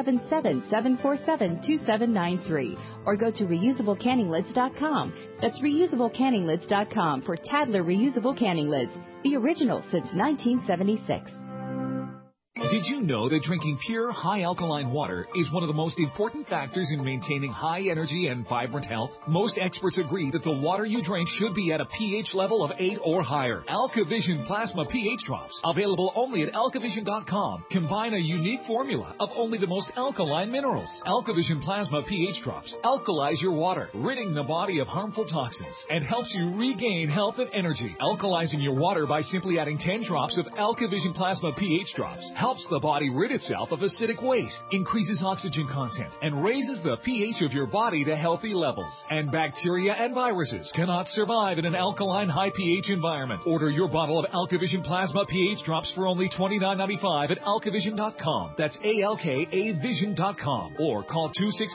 877-747-2793 or go to reusablecanninglids.com. That's reusablecanninglids.com for Tadler reusable canning lids, the original since 1976. Did you know that drinking pure, high alkaline water is one of the most important factors in maintaining high energy and vibrant health? Most experts agree that the water you drink should be at a pH level of 8 or higher. AlkaVision Plasma pH Drops, available only at alkavision.com, combine a unique formula of only the most alkaline minerals. AlkaVision Plasma pH Drops alkalize your water, ridding the body of harmful toxins, and helps you regain health and energy. Alkalizing your water by simply adding 10 drops of AlkaVision Plasma pH Drops helps the body rid itself of acidic waste, increases oxygen content, and raises the pH of your body to healthy levels. And bacteria and viruses cannot survive in an alkaline high pH environment. Order your bottle of AlkaVision Plasma pH Drops for only $29.95 at alkavision.com. That's ALKAvision.com. Or call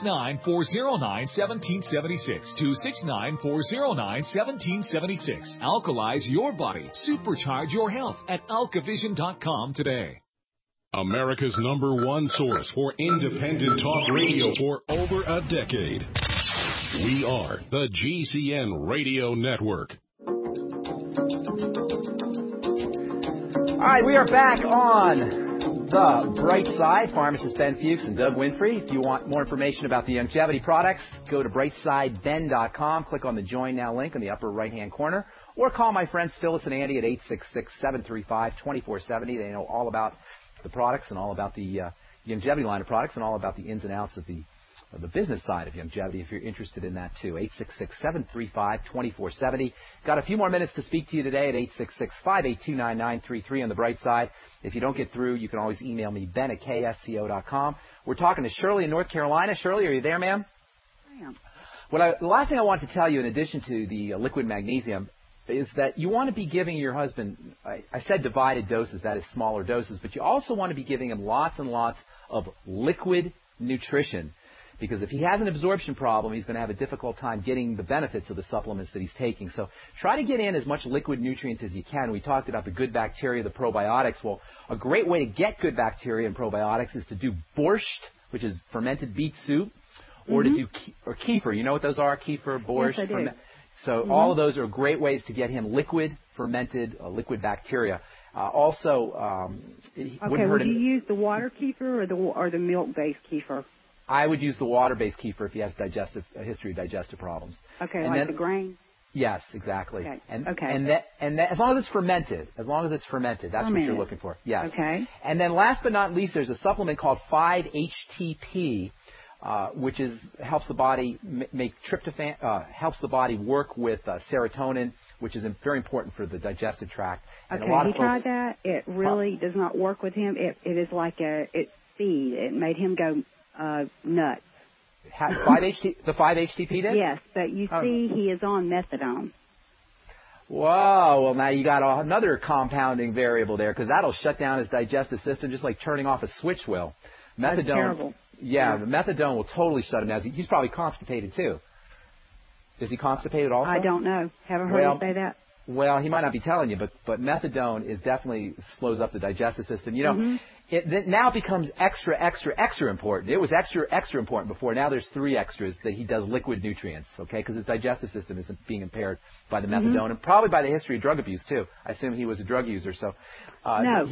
269-409-1776. 269-409-1776. Alkalize your body. Supercharge your health at alkavision.com today. America's #1 source for independent talk radio for over a decade. We are the GCN Radio Network. All right, we are back on The Bright Side. Pharmacist Ben Fuchs and Doug Winfrey. If you want more information about the longevity products, go to brightsideben.com. Click on the Join Now link in the upper right-hand corner. Or call my friends Phyllis and Andy at 866-735-2470. They know all about the products and all about the longevity line of products and all about the ins and outs of the business side of longevity if you're interested in that too. 866-735-2470. Got a few more minutes to speak to you today at 866-582-9933 on the Bright Side. If you don't get through, you can always email me, ben@ksco.com. We're talking to Shirley in North Carolina. Shirley, are you there, ma'am? I am. The last thing I want to tell you, in addition to the liquid magnesium, is that you want to be giving your husband, I said divided doses, that is smaller doses, but you also want to be giving him lots and lots of liquid nutrition, because if he has an absorption problem, he's going to have a difficult time getting the benefits of the supplements that he's taking. So try to get in as much liquid nutrients as you can. We talked about the good bacteria, the probiotics. Well, a great way to get good bacteria and probiotics is to do borscht, which is fermented beet soup, or to do kefir. You know what those are? Kefir, borscht. Yes, I do. So all of those are great ways to get him liquid, fermented, liquid bacteria. Okay, would you use the water kefir or the milk-based kefir? I would use the water-based kefir if he has a history of digestive problems. Okay, and like the grain? Yes, exactly. Okay. And as long as it's fermented, that's what you're looking for. Yes. Okay. And then last but not least, there's a supplement called 5-HTP. Which helps the body make tryptophan, helps the body work with serotonin, which is very important for the digestive tract. And okay, he tried that. It really does not work with him. It is like it's feed. It made him go nuts. The 5-HTP did? Yes, but you see, he is on methadone. Whoa, well now you got another compounding variable there, because that'll shut down his digestive system just like turning off a switch will. Methadone. That's terrible. Yeah, the methadone will totally shut him down. He's probably constipated too. Is he constipated also? I don't know. Haven't heard him say that. Well, he might not be telling you, but methadone definitely slows up the digestive system. You know, it now becomes extra important. It was extra important before. Now there's 3 extras that he does liquid nutrients, okay, because his digestive system is being impaired by the methadone and probably by the history of drug abuse too. I assume he was a drug user, so no.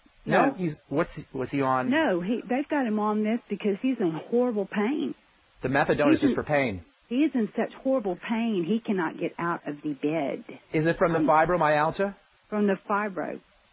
Was he on? No, they've got him on this because he's in horrible pain. The methadone is just for pain. He is in such horrible pain, he cannot get out of the bed. Is it from the fibromyalgia? From the fibro.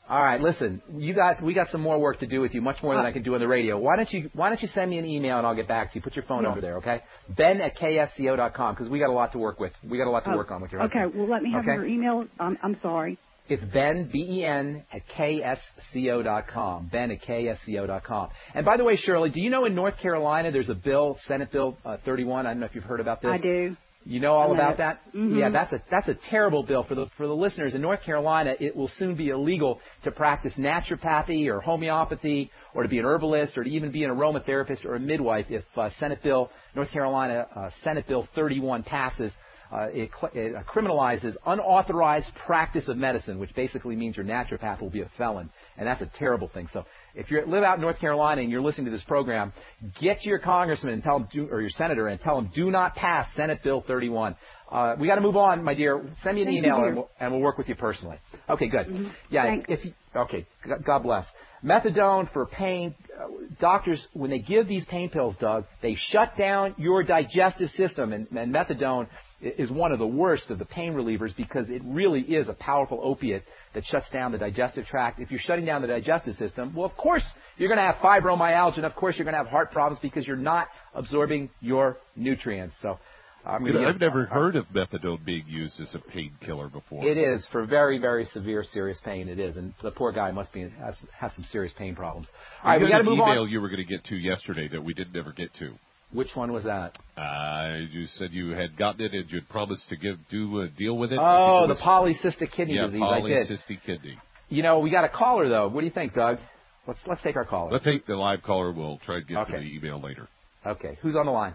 All right, listen, we got some more work to do with you, much more than I can do on the radio. Why don't you send me an email and I'll get back to you. Put your phone over there, okay? Ben@ksco.com, because we got a lot to work with. We got a lot to work on with your husband. Okay, well, let me have your email. I'm sorry. It's Ben, B-E-N, @ksco.com. Ben@ksco.com. And by the way, Shirley, do you know in North Carolina there's a bill, Senate Bill 31? I don't know if you've heard about this. I do. You know all about that? Mm-hmm. Yeah, that's a terrible bill for the listeners. In North Carolina, it will soon be illegal to practice naturopathy or homeopathy or to be an herbalist or to even be an aromatherapist or a midwife if North Carolina Senate Bill 31 passes. It criminalizes unauthorized practice of medicine, which basically means your naturopath will be a felon, and that's a terrible thing. So if you live out in North Carolina and you're listening to this program, get to your congressman and tell him, or your senator, and tell him, do not pass Senate Bill 31. We got to move on, my dear. Send me an email and we'll work with you personally. Okay, good. Mm-hmm. Yeah. Okay. God bless. Methadone for pain. Doctors, when they give these pain pills, Doug, they shut down your digestive system, and methadone is one of the worst of the pain relievers because it really is a powerful opiate that shuts down the digestive tract. If you're shutting down the digestive system, well, of course you're going to have fibromyalgia, and of course you're going to have heart problems because you're not absorbing your nutrients. So I've never heard of methadone being used as a painkiller before. It is for very, very severe, serious pain. It is, and the poor guy must have some serious pain problems. All right, we got to move on. Email you were going to get to yesterday that we didn't ever get to. Which one was that? You said you had gotten it and you'd promised to deal with it. Oh, the polycystic kidney disease. Polycystic kidney. You know, we got a caller though. What do you think, Doug? Let's take our caller. Let's take the live caller. We'll try to get to the email later. Okay. Who's on the line?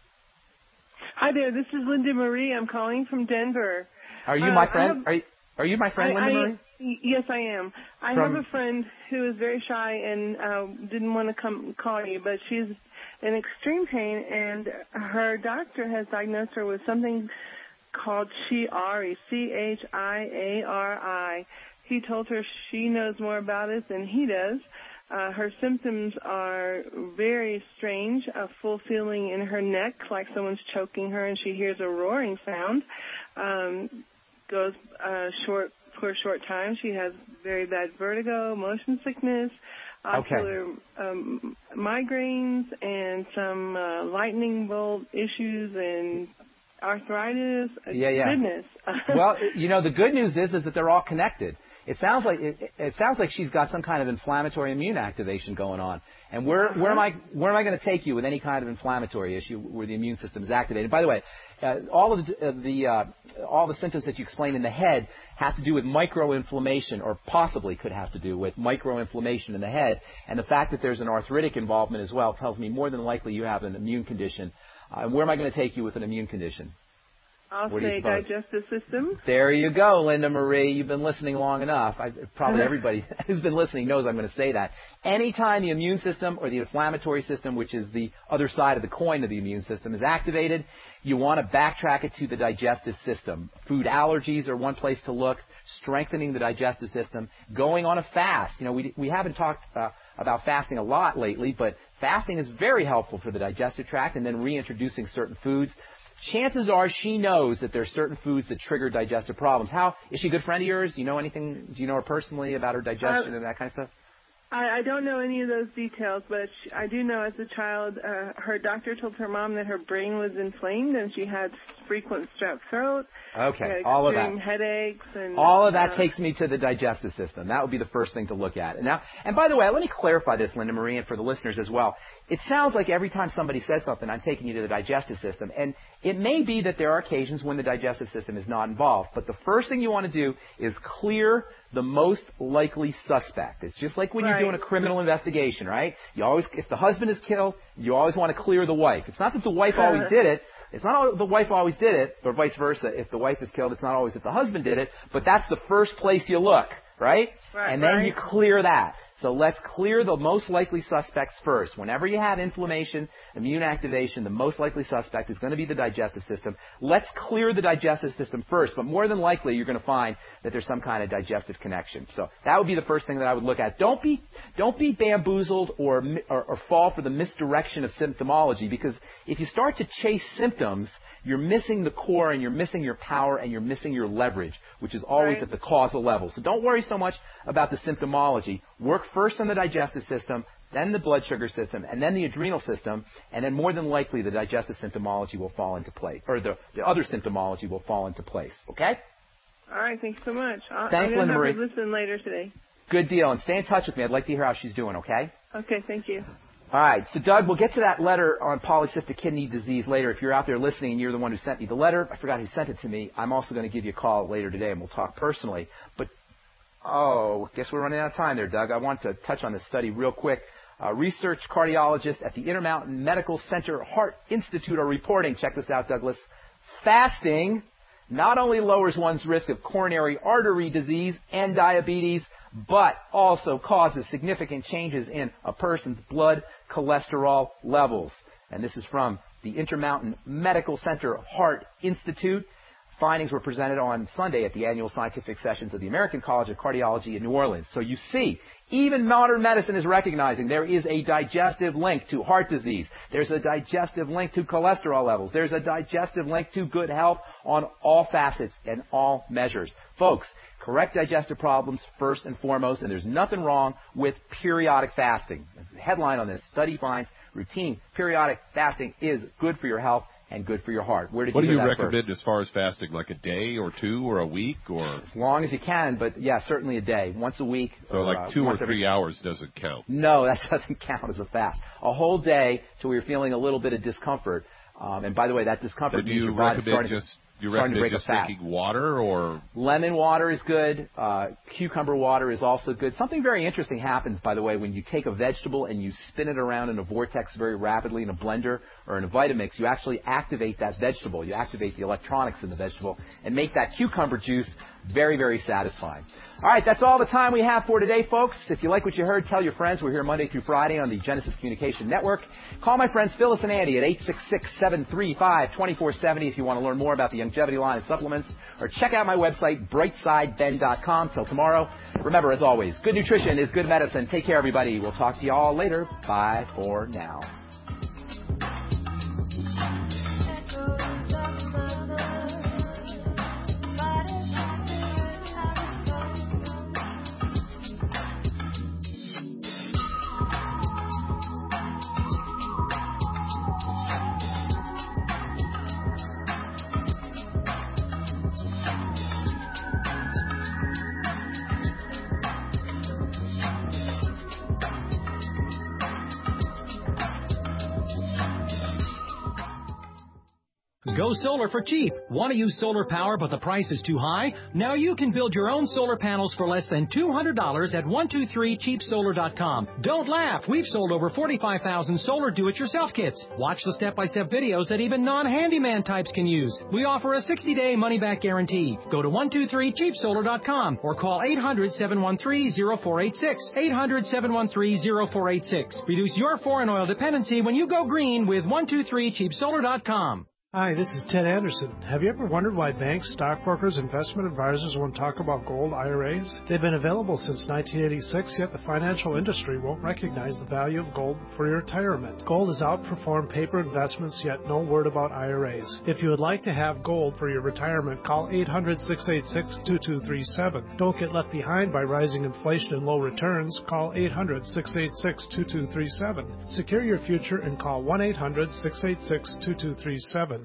Hi there. This is Linda Marie. I'm calling from Denver. Are you my friend? Are you my friend, Linda Marie? Yes, I am. I have a friend who is very shy and didn't want to come call you, but she's in extreme pain, and her doctor has diagnosed her with something called Chiari, Chiari. He told her she knows more about it than he does. Her symptoms are very strange, a full feeling in her neck like someone's choking her, and she hears a roaring sound. Goes for a short time. She has very bad vertigo, motion sickness, ocular migraines, and some lightning bolt issues and arthritis. Goodness. Well, you know, the good news is that they're all connected. It sounds like she's got some kind of inflammatory immune activation going on. And where am I going to take you with any kind of inflammatory issue where the immune system is activated? By the way, all the symptoms that you explained in the head have to do with microinflammation, or possibly could have to do with microinflammation in the head. And the fact that there's an arthritic involvement as well tells me more than likely you have an immune condition. Where am I going to take you with an immune condition? I'll say digestive system. There you go, Linda Marie. You've been listening long enough. Probably everybody who's been listening knows I'm going to say that. Anytime the immune system or the inflammatory system, which is the other side of the coin of the immune system, is activated, you want to backtrack it to the digestive system. Food allergies are one place to look. Strengthening the digestive system. Going on a fast. You know, we haven't talked about fasting a lot lately, but fasting is very helpful for the digestive tract, and then reintroducing certain foods. Chances are she knows that there are certain foods that trigger digestive problems. How is she a good friend of yours? Do you know anything? Do you know her personally about her digestion and that kind of stuff? I don't know any of those details, but I do know as a child, her doctor told her mom that her brain was inflamed and she had frequent strep throat. Okay, all of that. Headaches and all of that takes me to the digestive system. That would be the first thing to look at. And by the way, let me clarify this, Linda Marie, and for the listeners as well. It sounds like every time somebody says something, I'm taking you to the digestive system. And it may be that there are occasions when the digestive system is not involved. But the first thing you want to do is clear the most likely suspect. It's just like when you're doing a criminal investigation, right? You always, if the husband is killed, you always want to clear the wife. It's not that the wife always did it. It's not the wife always did it, or vice versa. If the wife is killed, it's not always that the husband did it. But that's the first place you look, right? And then you clear that. So let's clear the most likely suspects first. Whenever you have inflammation, immune activation, the most likely suspect is going to be the digestive system. Let's clear the digestive system first, but more than likely you're going to find that there's some kind of digestive connection. So that would be the first thing that I would look at. Don't be bamboozled or fall for the misdirection of symptomology, because if you start to chase symptoms, you're missing the core and you're missing your power and you're missing your leverage, which is always at the causal level. So don't worry so much about the symptomology. Work first on the digestive system, then the blood sugar system, and then the adrenal system, and then more than likely the digestive symptomology will fall into place, or the other symptomology will fall into place. Okay? All right, thanks so much. Thanks, Linda Marie. I'm going to listen later today. Good deal, and stay in touch with me. I'd like to hear how she's doing, okay? Okay, thank you. All right, so Doug, we'll get to that letter on polycystic kidney disease later. If you're out there listening and you're the one who sent me the letter, I forgot who sent it to me. I'm also going to give you a call later today, and we'll talk personally. But, guess we're running out of time there, Doug. I want to touch on this study real quick. Research cardiologists at the Intermountain Medical Center Heart Institute are reporting, check this out, Douglas, fasting not only lowers one's risk of coronary artery disease and diabetes, but also causes significant changes in a person's blood cholesterol levels. And this is from the Intermountain Medical Center Heart Institute. Findings were presented on Sunday at the annual scientific sessions of the American College of Cardiology in New Orleans. So you see, even modern medicine is recognizing there is a digestive link to heart disease. There's a digestive link to cholesterol levels. There's a digestive link to good health on all facets and all measures. Folks, correct digestive problems first and foremost, and there's nothing wrong with periodic fasting. The headline on this study finds routine periodic fasting is good for your health and good for your heart. Where did what you do you hear that recommend first? as far as fasting, like a day or two or a week or? As long as you can, but yeah, certainly a day, once a week. So like 2 or 3 hours doesn't count? No, that doesn't count as a fast. A whole day till you're feeling a little bit of discomfort. And by the way, that discomfort means your body's starting to break just a fat. drinking water or? Lemon water is good. Cucumber water is also good. Something very interesting happens, by the way, when you take a vegetable and you spin it around in a vortex very rapidly in a blender or in a Vitamix. You actually activate that vegetable. You activate the electronics in the vegetable and make that cucumber juice very, very satisfying. All right, that's all the time we have for today, folks. If you like what you heard, tell your friends. We're here Monday through Friday on the Genesis Communication Network. Call my friends Phyllis and Andy at 866-735-2470 if you want to learn more about the longevity line of supplements, or check out my website, brightsideben.com. Till tomorrow, remember, as always, good nutrition is good medicine. Take care, everybody. We'll talk to you all later. Bye for now. Go solar for cheap. Want to use solar power but the price is too high? Now you can build your own solar panels for less than $200 at 123cheapsolar.com. Don't laugh. We've sold over 45,000 solar do-it-yourself kits. Watch the step-by-step videos that even non-handyman types can use. We offer a 60-day money-back guarantee. Go to 123cheapsolar.com or call 800-713-0486. 800-713-0486. Reduce your foreign oil dependency when you go green with 123cheapsolar.com. Hi, this is Ted Anderson. Have you ever wondered why banks, stockbrokers, investment advisors won't talk about gold IRAs? They've been available since 1986, yet the financial industry won't recognize the value of gold for your retirement. Gold has outperformed paper investments, yet no word about IRAs. If you would like to have gold for your retirement, call 800-686-2237. Don't get left behind by rising inflation and low returns. Call 800-686-2237. Secure your future and call 1-800-686-2237.